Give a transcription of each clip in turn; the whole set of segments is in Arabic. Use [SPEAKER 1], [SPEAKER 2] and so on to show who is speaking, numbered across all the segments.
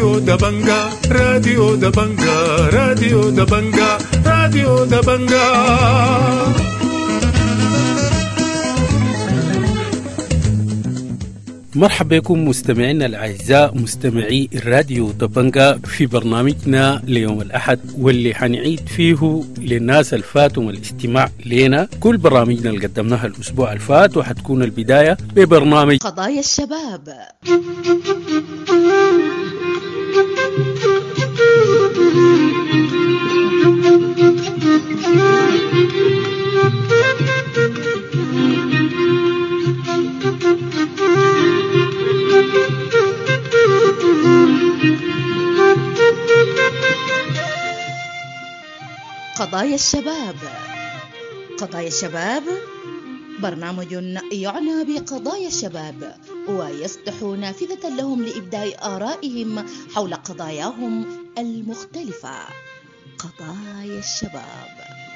[SPEAKER 1] راديو دبنجا راديو دبنجا راديو دبنجا راديو دبنجا. مرحبا بكم مستمعينا الأعزاء مستمعي الراديو دبنجا في برنامجنا ليوم الأحد، واللي حنعيد فيه للناس الفاتهم الاستماع لنا كل برامجنا اللي قدمناها الأسبوع الفات، وحتكون البداية ببرنامج
[SPEAKER 2] قضايا الشباب. قضايا الشباب. قضايا الشباب برنامج يعنى بقضايا الشباب ويفتح نافذة لهم لإبداء آرائهم حول قضاياهم المختلفة. قضايا الشباب.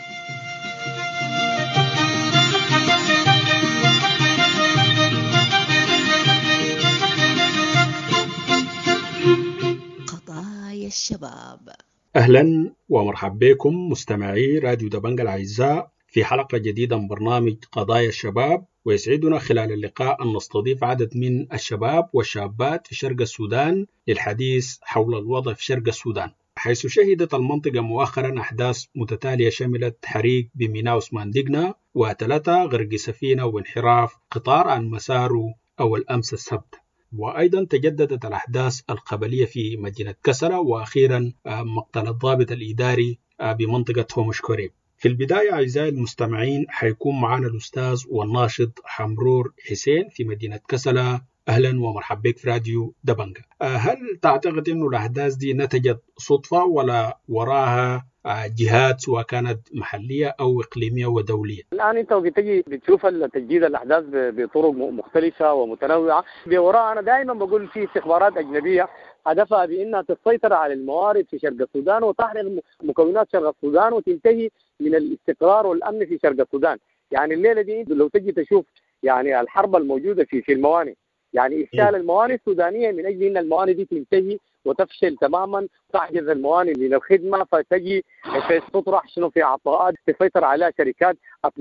[SPEAKER 2] قضايا الشباب.
[SPEAKER 3] أهلا ومرحبا بكم مستمعي راديو دبنجا الأعزاء في حلقة جديدة من برنامج قضايا الشباب. ويسعدنا خلال اللقاء أن نستضيف عدد من الشباب والشابات في شرق السودان للحديث حول الوضع في شرق السودان، حيث شهدت المنطقة مؤخرا أحداث متتالية شملت حريق بميناء عثمان دقنة وتلتة غرق سفينة وانحراف قطار عن مساره أول أمس السبت. وأيضا تجددت الأحداث القبلية في مدينة كسرة، وأخيرا مقتل الضابط الإداري بمنطقة هومش كوريب. في البداية أعزائي المستمعين حيكون معنا الأستاذ والناشط حمرور حسين في مدينة كسرة. أهلا ومرحبا بك في راديو دبنجا. هل تعتقد أنه الأحداث دي نتجت صدفة ولا وراها جهات سواء كانت محلية أو إقليمية ودولية؟
[SPEAKER 4] الآن أنت بتجي بتشوف تجديد الأحداث بطرق مختلفة ومتنوعة. بوراء أنا دائما بقول في استخبارات أجنبية هدفها بأنها تسيطر على الموارد في شرق السودان وتحرق مكونات شرق السودان وتنتهي من الاستقرار والأمن في شرق السودان. يعني الليلة دي لو تجي تشوف يعني الحرب الموجودة في الموانئ، يعني إفشال الموانئ السودانية من أجل أن الموانئ دي تنتهي وتفشل تماما، تعجز الموانئ من الخدمة، فتجي تطرح شنو في عطاءات تسيطر عليها شركات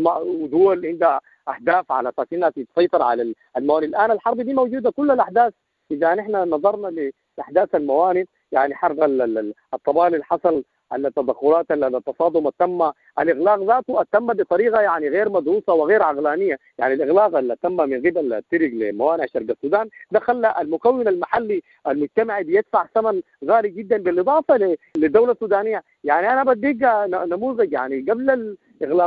[SPEAKER 4] ودول عندها أهداف على أساس أنها تسيطر على الموانئ. الآن الحرب دي موجودة، كل الأحداث إذا نحن نظرنا لأحداث الموانئ، يعني حرق الطبال اللي حصل، التدخلات، التصادم تم، الإغلاق ذاته تم بطريقة يعني غير مدروسة وغير عقلانية. يعني الإغلاق اللي تم من قبل الطرق لموانئ شرق السودان ده خلى المكون المحلي المجتمعي بيدفع ثمن غالي جدا، بالإضافة للدولة السودانية. يعني أنا بديك نموذج، يعني قبل إغلاق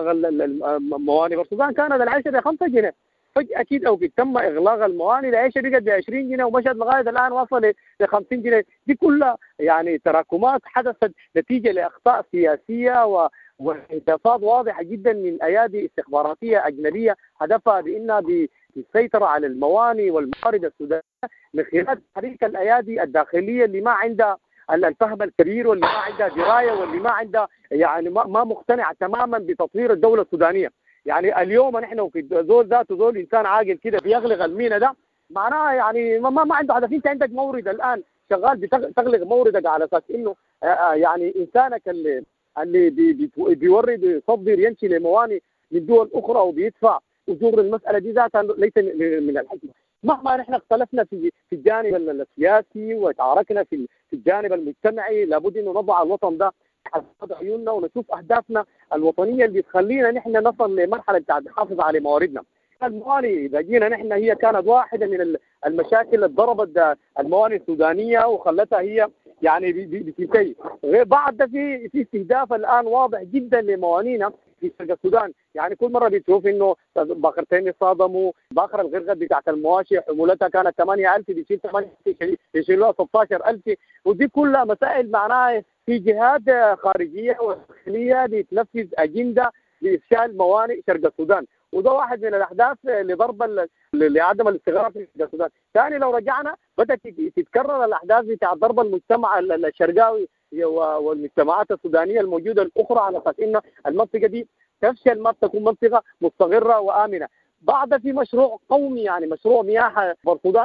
[SPEAKER 4] الموانئ السودان كانت العيشة ب5 جنيه، فجأة أكيد لو تم إغلاق الموانئ العيشة بقت ب20 جنيه ومشت لغاية الآن وصل ل50 جنيه. دي كلها يعني تراكمات حدثت نتيجة لأخطاء سياسية وانتصاد واضحة جدا من أيادي استخباراتية أجنبية هدفها بأنها بالسيطرة على الموانئ والموارد السودانية من خلال تحريك الأيادي الداخلية اللي ما عندها الفهم الكبير، واللي ما عندها دراية، واللي ما عندها يعني ما مقتنع تماما بتطوير الدولة السودانية. يعني اليوم نحن في زول ذاته زول انسان عاقل كده بيغلق المينا ده، معناها يعني ما عنده هدف. انت عندك مورد الان شغال بتغلق موردك على اساس انه يعني انسانك اللي بيورد يصدر يمشي لموانئ من دول اخرى وبيدفع اجور. المساله دي ذاتها ليس من الحكمه. مهما نحن اختلفنا في الجانب السياسي وتعاركنا في الجانب المجتمعي، لابد انه نضع الوطن ده حسب عيوننا ونشوف أهدافنا الوطنية اللي تخلينا نحن نصل لمرحلة بتاعت نحافظ على مواردنا. الموانئ إذا جينا نحن هي كانت واحدة من المشاكل اللي ضربت الموانئ السودانية وخلتها هي يعني بتنتهي. غير بعد ده في استهداف الآن واضح جدا لموانئنا في شرق السودان. يعني كل مرة بتشوف إنه باخرتين يصادموا، باخر الغرغد بتاعت المواشي حمولتها كانت 8000 بيشيل 8 يشيلوها 16000، ودي كلها مسائل معناها في جهات خارجية وداخلية بتنفذ أجندة لإفشال موانئ شرق السودان. وده واحد من الأحداث لضرب لعدم الاستقرار في شرق السودان. ثاني لو رجعنا بدأت تتكرر الأحداث بتاع ضرب المجتمع الشرقاوي والمجتمعات السودانية الموجودة الأخرى على أساس إن المنطقة دي تفشل ما تكون منطقة مستقرة وآمنة. بعد في مشروع قومي، يعني مشروع مياه السودان ده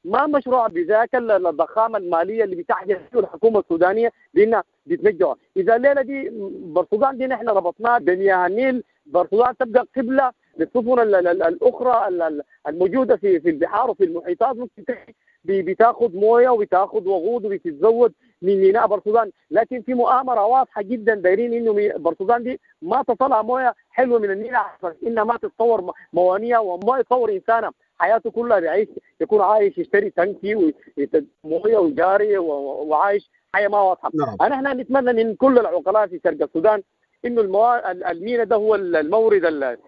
[SPEAKER 4] ما مشروع بذاك الضخامه الماليه اللي بتحجز الحكومه السودانيه بانها بتنجحها. اذا الليله دي بورسودان دي نحن ربطناها بمياه النيل، بورسودان تبقى قبله للسفن الاخرى الموجوده في البحار وفي المحيطات، ممكن بتاخذ مويه وبتاخذ وقود وبتتزود من ميناء بورسودان. لكن في مؤامره واضحه جدا دايرين انه بورسودان دي ما تصلها مويه حلوه من النيل، انها ما تتطور موانيه وما يتطور انسانه حياته كلها بيعيش، يكون عايش يشتري تنكي ومويه وجاري وعايش حياه ما واضحه.
[SPEAKER 3] نعم.
[SPEAKER 4] احنا نتمنى من كل العقلاء في شرق السودان انه الميناء ده هو المورد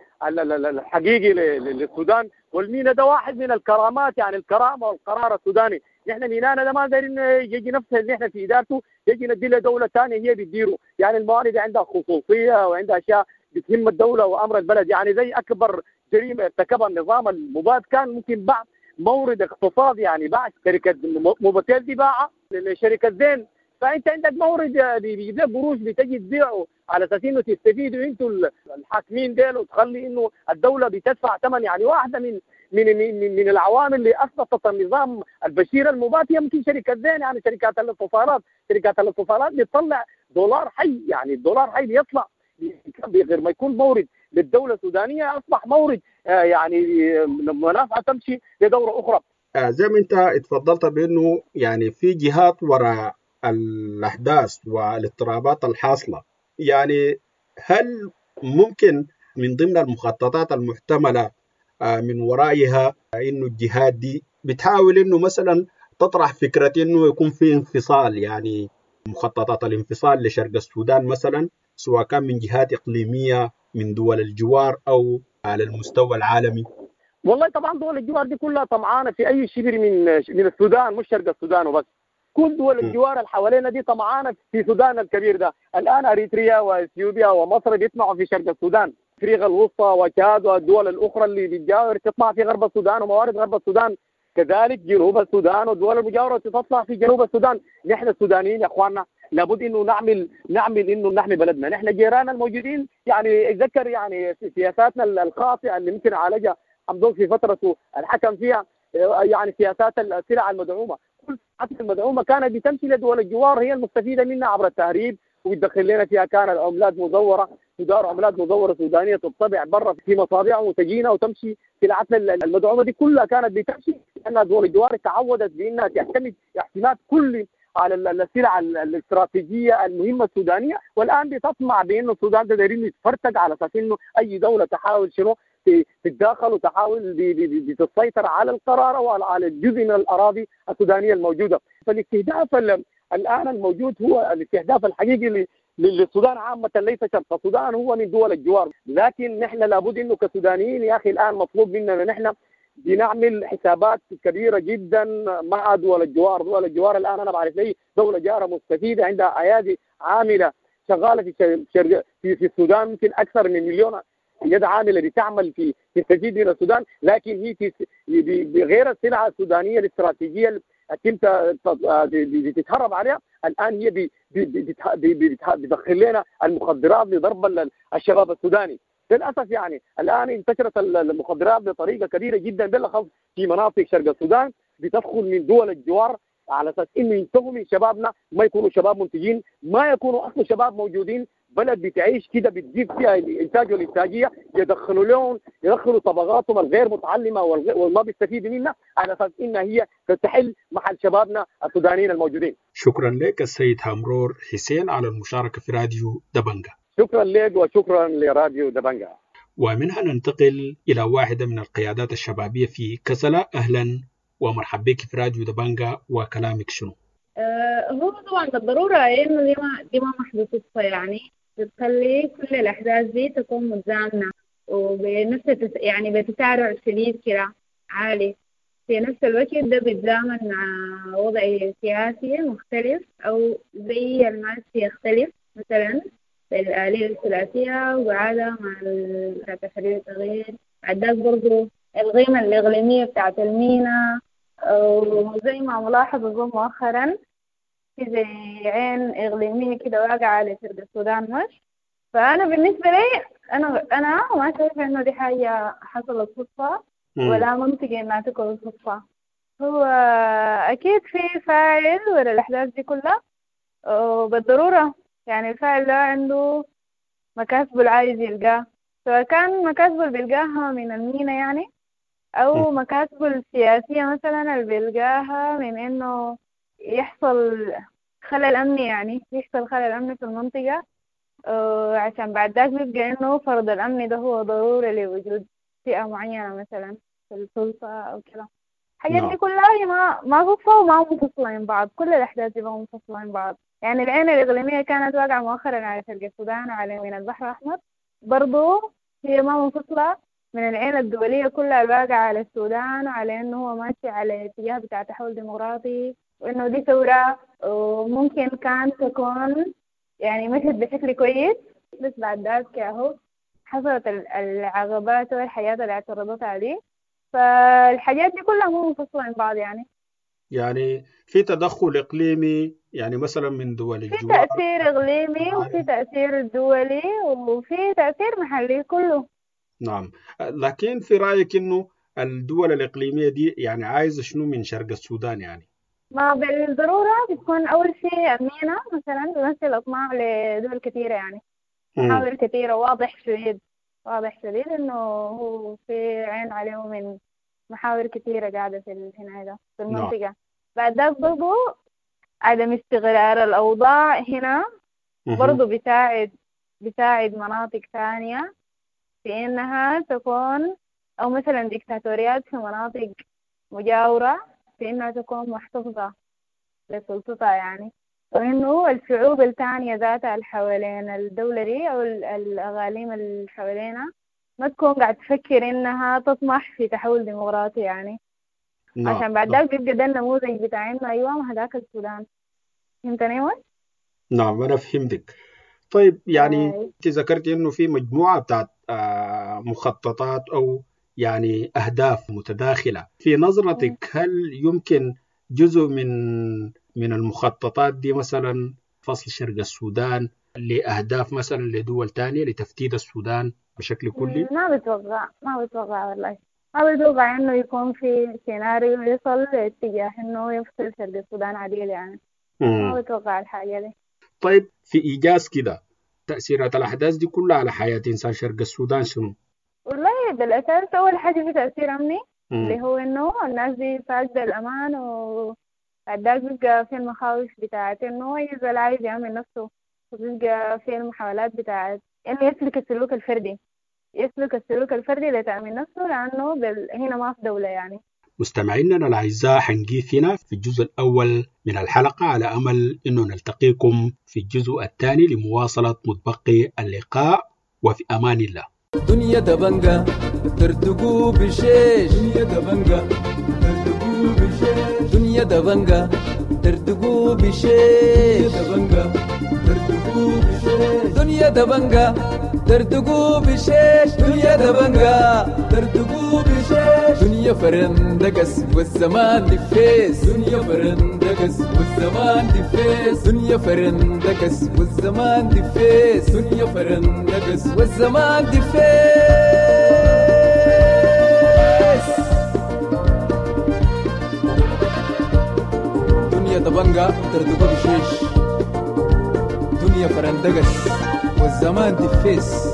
[SPEAKER 4] الحقيقي للسودان، والميناء ده واحد من الكرامات، يعني الكرامه والقرار السوداني. نحن مينانا ده ما دايرين يجي نفسه اللي احنا في ادارته يجي ندي له دوله ثانيه هي بتديره، يعني الموارد عندها خصوصيه وعندها اشياء بتهم الدوله وامر البلد. يعني زي اكبر جريمه ارتكبها النظام المباد كان ممكن باع مورد اقتصادي، يعني باع شركه موبتيل دي باعها لشركه زين، فانت عندك مورد بيجيب لك قروش بتجي تبيعه على اساس انه تستفيدوا انتوا الحاكمين ديل، وتخلي انه الدوله بتدفع ثمن. يعني واحده من العوامل اللي اسقطت النظام البشير المبات هي يمكن شركه زين، يعني شركات الاتصالات بتطلع دولار حي، يعني الدولار حي بيطلع غير ما يكون مورد للدوله السودانيه اصبح مورد يعني منافعه تمشي لدوره اخرى.
[SPEAKER 3] زي ما انت اتفضلت بانه يعني في جهات وراء الاحداث والاضطرابات الحاصله، يعني هل ممكن من ضمن المخططات المحتمله من ورائها انه الجهات دي بتحاول انه مثلا تطرح فكره انه يكون في انفصال، يعني مخططات الانفصال لشرق السودان مثلا، سواء كان من جهات اقليميه من دول الجوار او على المستوى العالمي؟
[SPEAKER 4] والله طبعا دول الجوار دي كلها طمعانه في اي شبر من السودان، مش شرق السودان وبس، كل دول الجوار اللي حوالينا دي طمعانه في السودان الكبير ده. الان اريتريا واثيوبيا ومصر بيطمعوا في شرق السودان، افريقيا الوسطى وتشاد والدول الاخرى اللي بتجاور تطمع في غرب السودان وموارد غرب السودان، كذلك جنوب السودان والدول المجاوره تطلع في جنوب السودان. نحن السودانيين يا اخواننا لابد انه نعمل انه نحمي بلدنا. نحن جيراننا الموجودين يعني اتذكر يعني سياساتنا الخاطئه اللي ممكن عالجها حمدون في فترته الحكم فيها، يعني سياسات السلع المدعومه، كل السلع المدعومه كانت بتمشي لدول الجوار هي المستفيده منها عبر التهريب، وبتدخل لنا فيها كانت عملات مزوره، تدار عملات مزوره سودانيه تطبع برا في مصابيعهم وتجينا وتمشي. سلعتنا المدعومه دي كلها كانت بتمشي لان دول الجوار تعودت بانها تعتمد اعتماد كلي على السلع الاستراتيجيه المهمه السودانيه، والان بتطمع بانه السودان ده دايرين يتفرتق على اساس انه اي دوله تحاول شنو تتداخل وتحاول تسيطر على القرار وعلى جزء من الاراضي السودانيه الموجوده. فالاستهداف الان الموجود هو الاستهداف الحقيقي للسودان عامه، ليس شرق السودان، هو من دول الجوار. لكن نحن لابد انه كسودانيين يا اخي الان مطلوب مننا نحن بنعمل حسابات كبيره جدا مع دول الجوار. دول الجوار الان انا بعرف لي دوله جاره مستفيده عندها ايادي عامله شغاله في السودان، يمكن اكثر من مليون يد عامله بتعمل في تستفيد من السودان، لكن هي بغير السلع السودانيه الاستراتيجيه اللي بتتهرب عليها الان هي بتدخل لنا المخدرات لضرب الشباب السوداني. للاسف يعني الان انتشرت المخدرات بطريقه كبيره جدا بالاخص في مناطق شرق السودان، بتدخل من دول الجوار على اساس انه ينتهوا من شبابنا، ما يكونوا شباب منتجين، ما يكونوا اصلا شباب موجودين، بلد بتعيش كده بتجيب فيها الانتاج والانتاجيه، يدخلوا طبقاتهم الغير متعلمه وما بيستفيدوا منها على اساس انها هي تحل محل شبابنا السودانيين الموجودين.
[SPEAKER 3] شكرا لك السيد هامرور حسين على المشاركه في راديو دبنجة.
[SPEAKER 4] شكرا لك وشكرا لراديو دبنجة.
[SPEAKER 3] ومنها ننتقل الى واحده من القيادات الشبابيه في كسلا. اهلا ومرحبا بك في راديو دبنجة، وكلامك شنو؟
[SPEAKER 5] هو طبعا بالضرورة إنه دي ما محدث صدفة، يعني بتخلي كل الأحداث دي تكون متزامنة وبنفس يعني بتسارع شديد كده عالي، في نفس الوقت ده بيتزامن مع وضع سياسي مختلف أو زي الماس يختلف، مثلا الآلية الثلاثية وعادة مع تحرير التغيير، عداك برضو القيمة الإقليمية بتاعت المينا، وزي ما ملاحظ مؤخرا في زي عين إقليمية كده واقعة على شرق السودان مش. فأنا بالنسبة لي أنا ما شايفة إنه دي حاجة حصلت صدفة ولا منطقي إنها تكون صدفة. هو أكيد في فاعل ولا الأحداث دي كلها، وبالضرورة يعني الفاعل ده عنده مكاسب العايز يلقاه، سواء كان مكاسبه اللي بيلقاها من المينا يعني، أو مكاسبه السياسية مثلا اللي بيلقاها من إنه يحصل خلل أمني، يعني يحصل خلل أمني في المنطقة، عشان بعد ذاك بيبقى إنه فرض الأمن ده هو ضروري لوجود فئة معينة مثلا في السلطة أو كده. الحاجات دي كلها هي ما صدفة وما منفصلة من بعض، كل الأحداث دي ما منفصلة من بعض. يعني العين الإقليمية كانت واقعة مؤخرا على شرق السودان وعلى يمين البحر الأحمر، برضو هي ما منفصلة من العين الدولية كلها الواقعة على السودان، وعلى إنه هو ماشي على اتجاه بتاع تحول ديمقراطي، وإنه دي ثورة وممكن كان تكون يعني مشهد بشكل كويس، بس بعد ذلك أهو حصلت العقبات والحياة اللي اعترضت عليه. فالحاجات دي كلها مو منفصلة من بعض
[SPEAKER 3] يعني في تدخل إقليمي يعني مثلا من دول
[SPEAKER 5] في
[SPEAKER 3] الجوار،
[SPEAKER 5] تأثير إقليمي وفي تأثير دولي وفي تأثير محلي كله.
[SPEAKER 3] نعم. لكن في رأيك إنه الدول الإقليمية دي يعني عايزة شنو من شرق السودان يعني؟
[SPEAKER 5] ما بالضرورة بتكون أول شيء أمينة مثلا بيمثل أطماع لدول كثيرة، يعني محاور كثيرة، واضح شديد إنه هو في عين عليه من محاور كثيرة قاعدة في هنا في المنطقة. بعد ذلك برضو عدم استقرار الأوضاع هنا برضو بيساعد مناطق ثانية في إنها تكون، أو مثلا ديكتاتوريات في مناطق مجاورة في إنها تكون محتفظة لسلطتها يعني، وإنه الشعوب الثانية ذاتها حوالين الدولة دي أو الأقاليم اللي حوالينا ما تكون قاعد تفكر إنها تطمح في تحول ديمقراطي يعني. عشان بعد ذلك بيبقى ده النموذج بتاعنا. أيوة ما هذاك السودان. فهمتني وين؟
[SPEAKER 3] نعم أنا فهمتك. طيب يعني أنت ذكرت إنه في مجموعة بتاعت مخططات أو يعني أهداف متداخلة. في نظرتك هل يمكن جزء من المخططات دي مثلا فصل شرق السودان لأهداف مثلا لدول تانية لتفتيت السودان بشكل كلي؟
[SPEAKER 5] ما بتوقع والله، ما بتوقع إنه يكون في سيناريو يصل لاتجاه إنه يفصل شرق السودان عديل يعني. ما بتوقع الحاجة دي.
[SPEAKER 3] طيب في إيجاز كده تأثيرات الأحداث دي كلها على حياة إنسان شرق السودان شنو؟
[SPEAKER 5] والله بالأساس أول حاجة في تأثير أمني اللي هو إنه الناس دي فاقدة الأمان، وبعد ذلك بيبقى في المخاوف بتاعت إنه يزول عايز يأمن نفسه، وبيبقى في المحاولات بتاعت إنه يسلك السلوك الفردي لتأمين نفسه، لأنه هنا ما في دولة يعني.
[SPEAKER 3] مستمعينا الأعزاء حنقيف هنا في الجزء الأول من الحلقة على أمل أنه نلتقيكم في الجزء الثاني لمواصلة متبقي اللقاء، وفي أمان الله.
[SPEAKER 6] دنيا دبنجا تردقوا بشيش، دنيا دبنجا تردقوا بشيش، دنيا دبنجا تردقوا بشيش، دنيا دبنجا تردقوا بشيش، دنيا دبنجا تردقوا بشيش، دنيا فرندقس والزمان دفيس، دنيا فرندقس والزمان دفيس، دنيا فرندقس والزمان دفيس، دنيا فرندقس والزمان دفيس. دنيا دبنجا تردقوا بشيش، دنيا فرندقس والزمان دفيس.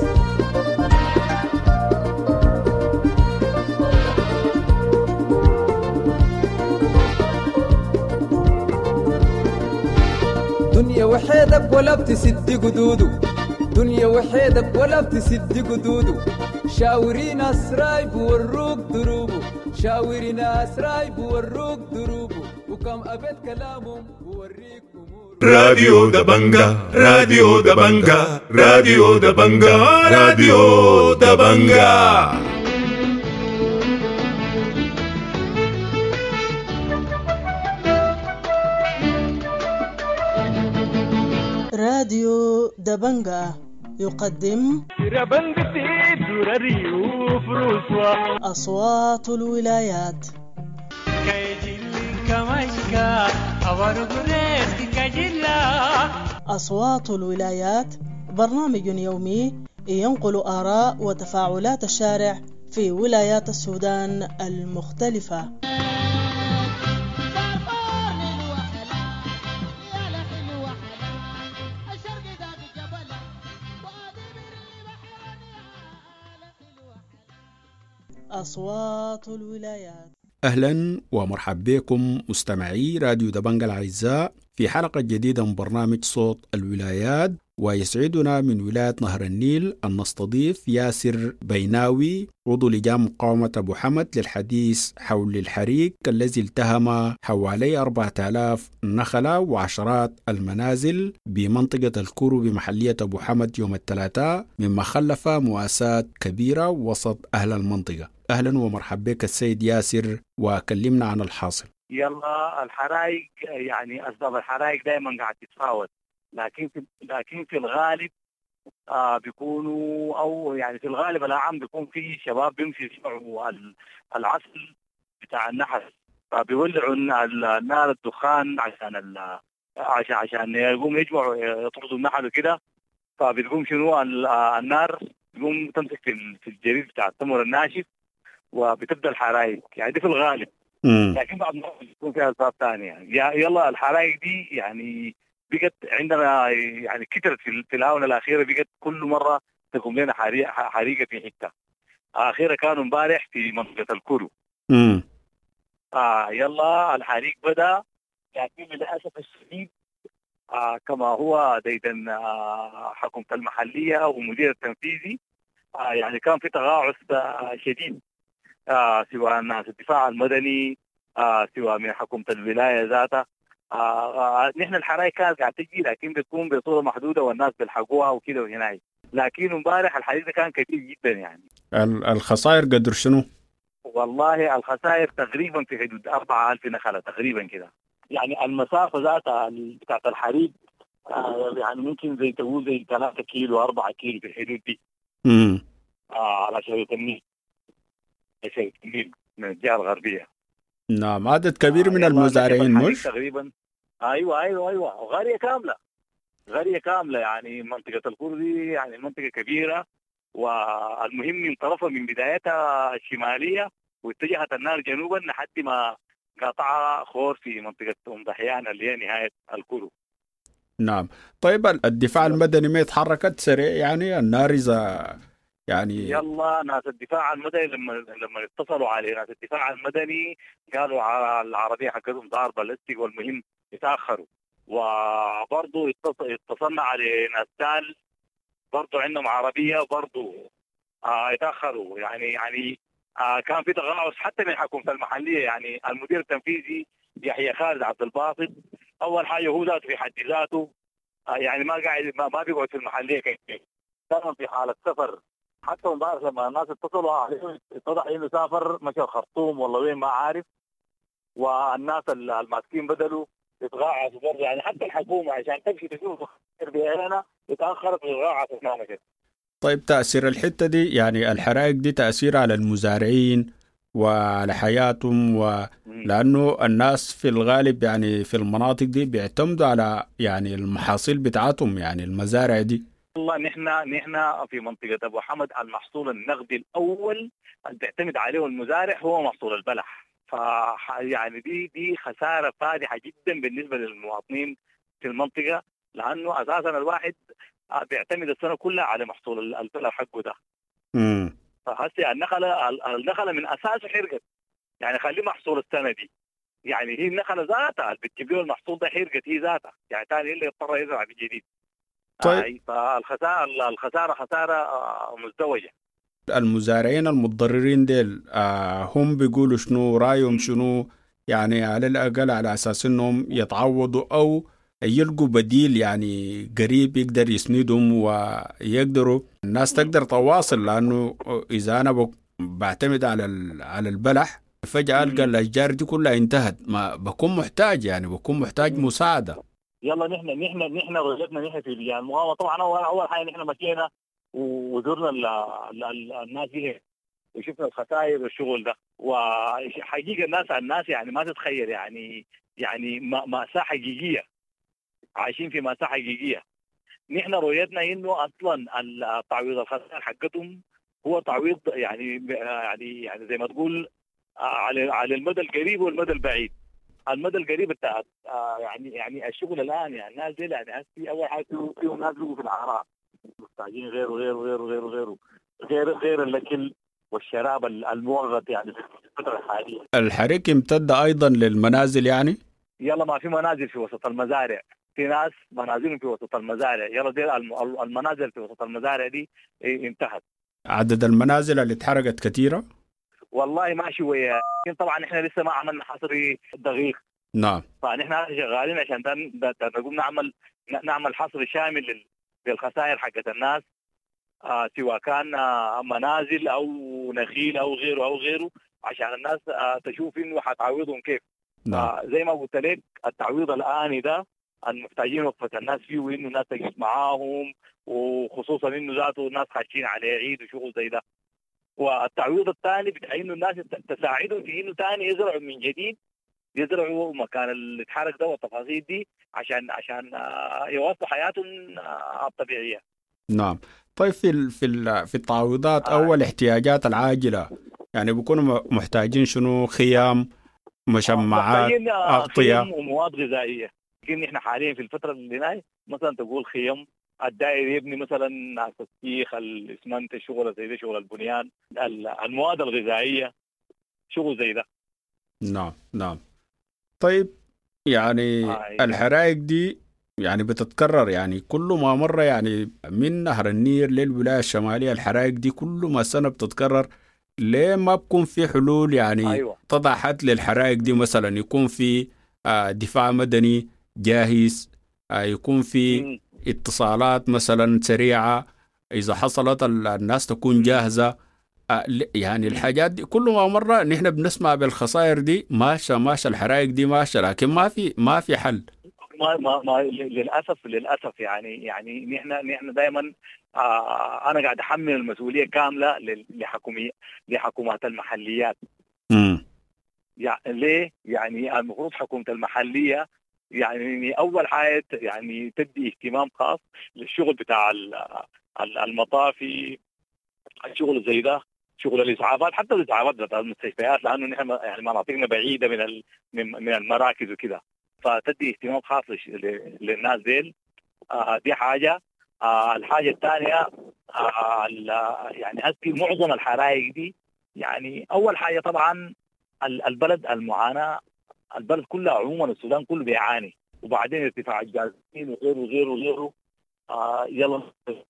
[SPEAKER 6] دنيا وحيدك ولا بتسد قدودو، دنيا وحيدك ولا بتسد قدودو، شاورين أسراي بوروك دروبو، شاورين أسراي بوروك دروبو، وكم أبد كلامهم بوريك أمور.
[SPEAKER 7] راديو دبنجا، راديو دبنجا، راديو دبنجا، راديو دبنجا.
[SPEAKER 8] راديو دبنجا يقدم أصوات الولايات. أصوات الولايات برنامج يومي ينقل آراء وتفاعلات الشارع في ولايات السودان المختلفة. أصوات الولايات.
[SPEAKER 3] أهلا ومرحب بكم مستمعي راديو دبنجة الأعزاء في حلقة جديدة من برنامج صوت الولايات. ويسعدنا من ولاية نهر النيل أن نستضيف ياسر بيناوي عضو لجان مقاومة أبو حمد للحديث حول الحريق الذي التهم حوالي 4000 نخلة وعشرات المنازل بمنطقة الكورو بمحلية أبو حمد يوم الثلاثاء، مما خلف مؤاساة كبيرة وسط أهل المنطقة. أهلا ومرحبا بك السيد ياسر، وكلمنا عن الحاصل.
[SPEAKER 9] يلا الحرائق، يعني أسباب الحرائق دائما قاعد تتفاوت، لكن في الغالب بيكونوا، أو يعني في الغالب العام بيكون في شباب بيمشي يسمعوا العسل بتاع النحل، فبيولعوا النار الدخان عشان يقوم يجمعوا يطردوا النحل وكده. فبتقوم شنو النار بتقوم تمسك في الجريد بتاع التمر الناشف وبتبدأ الحرائق، يعني دي في الغالب. لكن بعض المرات يكون فيها أسباب ثانية. يلا الحرائق دي يعني بقت عندنا، يعني كثرت في الآونة الأخيرة، بقت كل مرة تقوم لنا حريقة في حتة. أخيرا كانوا امبارح في منطقة الكورو. يلا الحريق بدأ، لكن للأسف الشديد كما هو ديدن حكومة المحلية ومدير التنفيذي، يعني كان في تغاعس شديد، سواء ناس الدفاع المدني، سواء من حكومة الولاية ذاتها. نحن الحرائق كانت قاعد تجي، لكن بتكون بصورة محدودة والناس بيلحقوها وكده وهناك. لكن امبارح الحريق كان كثير جدا. يعني
[SPEAKER 3] الخسائر قدر شنو؟
[SPEAKER 9] والله الخسائر تقريبا في حدود 4000 نخلة تقريبا كده. يعني المسافة ذاتها بتاعت الحريق يعني ممكن زي تقول زي 3 كيلو 4 كيلو في الحدود دي. على شريط النيل من الجهة الغربية.
[SPEAKER 3] نعم، عدد كبير من المزارعين مش؟
[SPEAKER 9] تقريبا. ايوه غارية كاملة. يعني منطقة الكورو دي يعني منطقة كبيرة، والمهم من طرفها من بدايتها الشمالية واتجهت النار جنوبا لحد ما قطع خور في منطقة أم ضحيان اللي هي نهاية الكورو.
[SPEAKER 3] نعم. طيب الدفاع المدني ما يتحركت سريع؟ يعني النار إذا يعني
[SPEAKER 9] يلا ناس الدفاع المدني لما اتصلوا عليه ناس الدفاع المدني قالوا على العربية حقتهم ضارب بالستيك، والمهم يتأخروا. وبرضه اتصلنا على ناس تال برضه عندهم عربية برضه يتأخروا. يعني كان في تغاعس حتى من حكومة المحلية. يعني المدير التنفيذي يحيى خالد عبد الباسط، أول حاجة هو ذاته في حد ذاته يعني ما قاعد ما بيقعد في المحلية كثير، كان في حالة سفر. حتى امبارح لما الناس اتصلوا عليه اتضح انه سافر مشى الخرطوم والله وين ما عارف، والناس الماسكين بدلوا يتغاعسوا برضه. يعني حتى الحكومة عشان تمشي تشوف بيعلنا اتأخرت ويتغاعسوا هنا كده.
[SPEAKER 3] طيب تأثير الحتة دي، يعني الحرائق دي تأثير على المزارعين وعلى حياتهم، لأنه الناس في الغالب يعني في المناطق دي بيعتمدوا على يعني المحاصيل بتاعتهم، يعني المزارع دي.
[SPEAKER 9] والله نحن في منطقة أبو حمد المحصول النقدي الأول اللي تعتمد عليه المزارع هو محصول البلح. يعني دي خسارة فادحة جدا بالنسبة للمواطنين في المنطقة، لأنه أساسا الواحد بيعتمد السنة كلها على محصول البلح حقه ده. فهسه النخلة من أساسه حرقت، يعني خلي محصول السنة دي. يعني هي النخلة ذاتها اللي بتجيب له المحصول ده حرقت هي ذاتها، يعني تاني اللي يضطر يزرع من جديد.
[SPEAKER 3] طيب
[SPEAKER 9] فالخسارة خسارة مزدوجة.
[SPEAKER 3] المزارعين المتضررين ديل هم بيقولوا شنو رأيهم شنو؟ يعني على الأقل على أساس أنهم يتعوضوا أو يلقوا بديل يعني قريب يقدر يسندهم ويقدروا الناس تقدر تواصل. لأنه إذا أنا بعتمد على البلح فجأة ألقى الأشجار دي كلها انتهت، ما بكون محتاج، يعني بكون محتاج مساعدة.
[SPEAKER 9] يلا نحن رجعنا نحن في يعني المقاومة. طبعا أول حاجة نحن مشينا وزرنا الناس دي وشفنا الخسائر والشغل ده. وحقيقة الناس يعني ما تتخيل، يعني مأساة حقيقية، عايشين في مأساة حقيقية. نحن رؤيتنا إنه أصلا التعويض الخسائر حقتهم هو تعويض يعني زي ما تقول على المدى القريب والمدى البعيد. المدى القريب بتاع يعني الشغل الآن، يعني الناس دي يعني في أول حاجة فيهم ناس في العراء محتاجين غير الأكل، والشراب المؤقت يعني في الفتره الحاليه.
[SPEAKER 3] الحريق امتد أيضا للمنازل يعني؟
[SPEAKER 9] يلا ما في منازل في وسط المزارع، في ناس منازلهم في وسط المزارع، يلا دي المنازل في وسط المزارع دي انتهت.
[SPEAKER 3] عدد المنازل اللي اتحرقت كثيرة؟
[SPEAKER 9] والله ماشي ويا، لكن طبعا احنا لسه ما عملنا حصر دقيق.
[SPEAKER 3] نعم.
[SPEAKER 9] فنحن شغالين عشان نقوم نعمل حصر شامل للخسائر حقت الناس، سواء كان منازل او نخيل او غيره عشان الناس تشوف انه حتعوضهم كيف.
[SPEAKER 3] نعم.
[SPEAKER 9] زي ما قلت لك التعويض الآني ده المحتاجين وقفة الناس فيه، وإنه الناس تجلس معاهم، وخصوصا إنه ذاته الناس خاشين عليه عيد وشغل زي ده. والتعويض الثاني بتاع إنه الناس تساعدهم في إنه ثاني يزرعوا من جديد، يزرعوا مكان اللي اتحرق ده والتفاصيل دي عشان يواصلوا حياتهم الطبيعية.
[SPEAKER 3] نعم. طيب في التعويضات أو الاحتياجات العاجلة يعني بيكونوا محتاجين شنو؟ خيام، مشمعات، أغطية
[SPEAKER 9] ومواد غذائية. لكن احنا حاليا في الفترة اللي ناي مثلا تقول خيم، الدائر يبني مثلا التسيخ، الاسمنت، الشغل زي ده، شغل البنيان، المواد الغذائية، شغل زي ده.
[SPEAKER 3] نعم نعم. طيب يعني الحرائق دي يعني بتتكرر يعني كل ما مرة يعني من نهر النيل للولاية الشمالية، الحرائق دي كل ما سنة بتتكرر. ليه ما بكون في حلول يعني تضع حد للحرائق دي؟ مثلا يكون في دفاع مدني جاهز، يكون في اتصالات مثلا سريعة، إذا حصلت الناس تكون جاهزة. يعني الحاجات دي كل ما مرة نحن بنسمع بالخسائر دي، ماشى الحرائق دي ماشى، لكن ما في حل.
[SPEAKER 9] ما للأسف يعني نحن دائما أنا قاعد أحمل المسؤولية كاملة لحكومات المحليات. يعني ليه؟ يعني المفروض حكومة المحلية يعني أول حاجة يعني تدي اهتمام خاص للشغل بتاع المطافي، الشغل زي ده، شغل الإسعافات، حتى الإسعافات بتاع المستشفيات، لأنه نحن يعني مناطقنا بعيدة من المراكز وكده، فتدي اهتمام خاص للناس ديل. دي حاجة. الحاجة الثانية يعني هذه معظم الحرائق دي يعني أول حاجة طبعا البلد المعاناة، البلد كلها عموما السودان كله بيعاني، وبعدين ارتفاع الجازين وغيره. يلا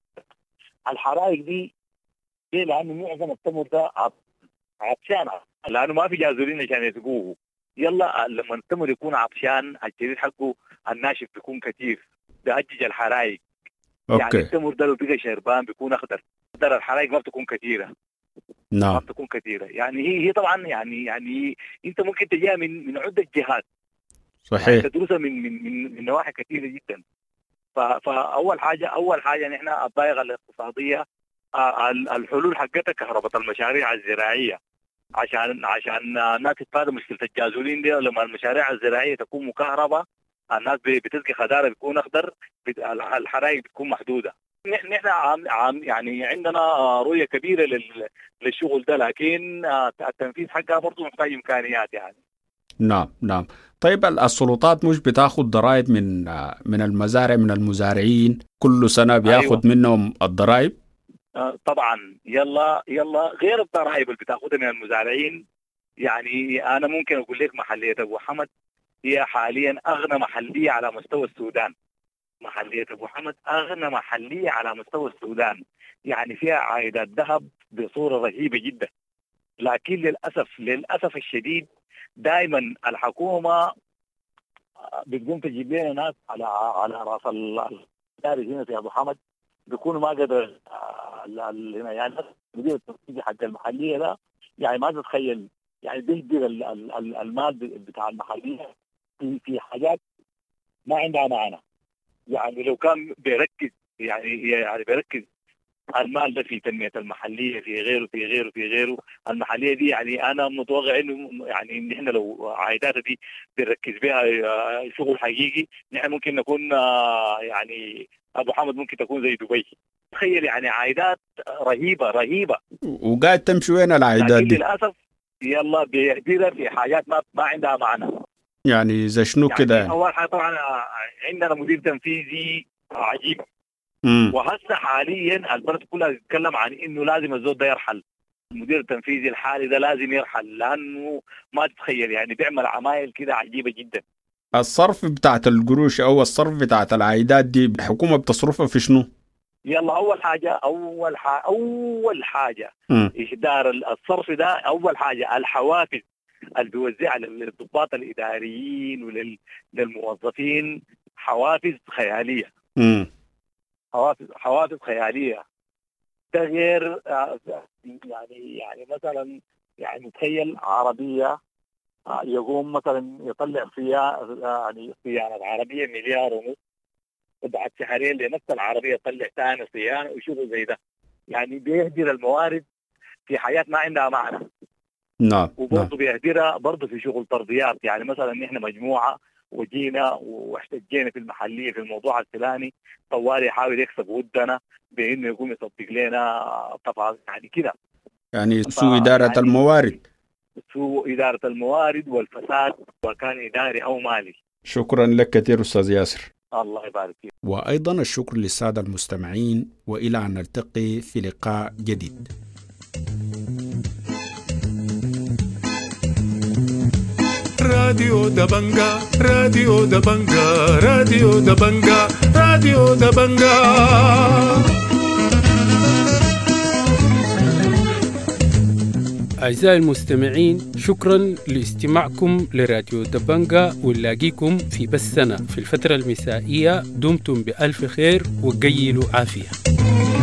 [SPEAKER 9] الحرائق دي لأنه معظم التمر ده عطشان، لأنه ما في جازولين عشان يسقوه. يلا لما التمر يكون عطشان الجديد حقه الناشف بيكون كثير، بيأجج الحرائق. يعني التمر ده لو بقى شربان بيكون أخضر، الحرائق ما بتكون كثيرة.
[SPEAKER 3] نعم.
[SPEAKER 9] ما بتكون كثيرة. يعني هي طبعا يعني أنت ممكن تجيها من عدة جهات.
[SPEAKER 3] صحيح.
[SPEAKER 9] يعني تدرسها من نواحي كثيرة جدا. فأول حاجة نحن الضائقة الاقتصادية، الحلول حقتها كهرباء المشاريع الزراعية، عشان الناس تتفادى مشكلة الجازولين دي. لما المشاريع الزراعية تكون مكهرباء الناس بتلقي خضار بيكون أخضر، الحرائق بتكون محدودة. نحن يعني عندنا رؤية كبيرة للشغل ده، لكن التنفيذ حقها برضه محتاج إمكانيات يعني.
[SPEAKER 3] نعم. طيب السلطات مش بتاخد ضرائب من المزارع، من المزارعين كل سنة بياخد منهم الضرائب؟
[SPEAKER 9] طبعا. يلا غير الضرائب اللي بتاخدها من المزارعين. يعني أنا ممكن أقول لك محلية أبو حمد هي حاليا أغنى محلية على مستوى السودان. محلية أبو حمد أغنى محلية على مستوى السودان، يعني فيها عائدات ذهب بصورة رهيبة جدا. لكن للأسف الشديد دائما الحكومة بتقوم تجيب لنا ناس على راس الدارج هنا في أبو حمد، بيكونوا ما قدر يعني مدير التنفيذي حق المحلية ده يعني ما تتخيل يعني بيهدر المال بتاع المحلية في حاجات ما عندها معنى. يعني لو كان بيركز يعني بيركز المال ده في تنمية المحلية، في غيره المحلية دي، يعني أنا متوقع إنه يعني نحن لو عائدات دي بنركز بها شغل حقيقي، نحن ممكن نكون يعني أبو حمد ممكن تكون زي دبي. تخيل يعني عائدات رهيبة.
[SPEAKER 3] وقاعد تمشي وين العائدات دي؟
[SPEAKER 9] للأسف يلا بيهدرها في حاجات ما عندها معنى.
[SPEAKER 3] يعني زي شنو كده؟ يعني
[SPEAKER 9] أول حاجة طبعا عندنا مدير تنفيذي عجيب. وهسه حاليا البلد كلها تتكلم عن انه لازم الزول ده يرحل، المدير التنفيذي الحالي ده لازم يرحل، لأنه ما تتخيل يعني بيعمل عمايل كده عجيبة جدا.
[SPEAKER 3] الصرف بتاعت القروش أو الصرف بتاعت العائدات دي الحكومة بتصرفها في شنو؟
[SPEAKER 9] يلا أول حاجة إهدار الصرف ده. أول حاجة الحوافز اللي بيوزعها للضباط الإداريين وللموظفين، حوافز خيالية. حوافز خيالية. ده غير يعني مثلا يعني تخيل عربية يقوم مثلا يطلع فيها يعني صيانة عربية 1.5 مليار، وبعد شهرين لنفس العربية يطلع ثاني صيانة وشغل زي ده. يعني بيهدر الموارد في حياة ما عندها معنى.
[SPEAKER 3] نعم.
[SPEAKER 9] وبرضه بيهدرها برضه في شغل ترضيات. يعني مثلا نحن مجموعة وجينا واحتجينا في المحلية في الموضوع الفلاني، طوالي يحاول يكسب ودنا بإنه يقوم يصدق لنا تفاصيل يعني كده.
[SPEAKER 3] يعني سوء إدارة يعني الموارد.
[SPEAKER 9] سوء إدارة الموارد والفساد، وكان إداري أو مالي.
[SPEAKER 3] شكرا لك كثير أستاذ ياسر.
[SPEAKER 9] الله يبارك فيك.
[SPEAKER 3] وأيضا الشكر للسادة المستمعين، وإلى أن نلتقي في لقاء جديد.
[SPEAKER 7] راديو دبنجا راديو دبنجا راديو دبنجا راديو دبنجا.
[SPEAKER 1] أعزائي المستمعين، شكرا لاستماعكم لراديو دبنجا، ونلاقيكم في بثنا في الفترة المسائية. دمتم بألف خير وقيلوا عافية.